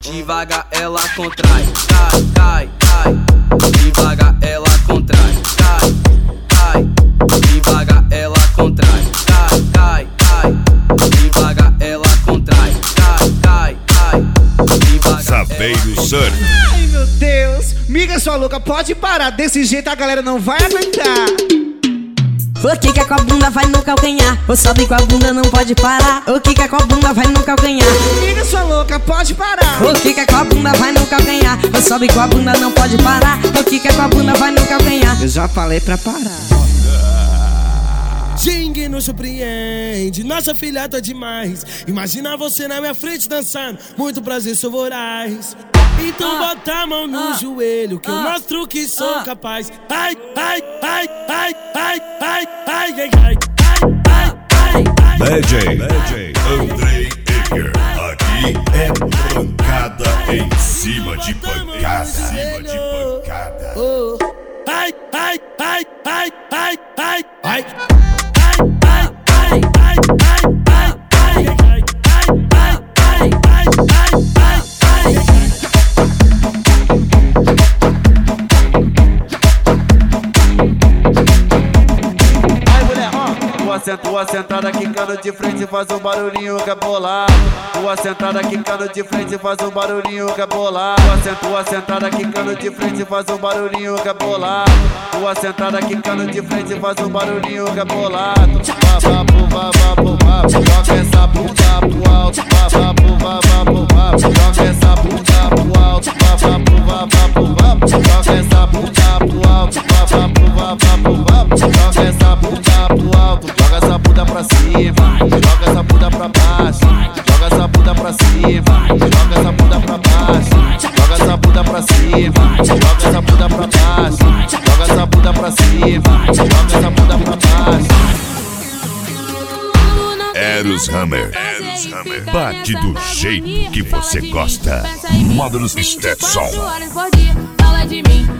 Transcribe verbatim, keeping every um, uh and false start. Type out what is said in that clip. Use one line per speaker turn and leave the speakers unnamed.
devagar ela contrai, cai, cai, cai, devagar ela contrai, cai, cai, devagar ela contrai, cai, cai, cai, devagar ela contrai, cai, cai, cai, devagar.
Saveiro Surf.
Ai meu Deus, miga sua louca, pode parar, desse jeito a galera não vai aguentar.
O quica com a bunda vai no calcanhar, o sobe com a bunda não pode parar. O quica com a bunda vai no calcanhar.
Miga sua louca, pode parar.
O quica com a bunda vai no calcanhar, o sobe com a bunda não pode parar. O quica com a bunda vai no calcanhar.
Eu já falei pra parar.
Xing nos surpreende, nossa filha tá demais. Imagina você na minha frente dançando, muito prazer, sou voraz. Então ah, bota a mão no ah, joelho que ah, eu mostro que sou ah, capaz. Ai, ai, ai, ai, ai, ai, ai, ai, ai, ai, ai, ai.
D J, D J Andrei Eger. Aqui é pancada em cima de pancada, cima de pancada.
Oh. Ai, ai, ai, ai, ai, ai, ai.
Tua sentada quicando de frente faz um barulhinho que é bolado. Tua sentada quicando de frente faz um barulhinho que é bolado. Tua sentada quicando de frente faz um barulhinho que é bolado. Tua sentada quicando de frente faz um barulhinho que é bolado. Bababu, bababu, bababu, joga essa bunda pro alto. Bababu, bababu, bababu, joga essa bunda pro alto. Bababu, bababu, bababu, joga essa bunda pro alto. Bababu, bababu, bababu, joga essa bunda pro alto. Joga essa bunda pra cima, joga essa bunda pra baixo. Joga essa bunda pra cima, joga essa bunda pra baixo. Joga essa bunda pra cima, joga essa bunda pra baixo. Joga essa bunda pra cima, joga essa bunda pra baixo.
Eros Hammer, Eros Hammer. Bate do jeito que você gosta. Módulos Stetson.
Fala de mim.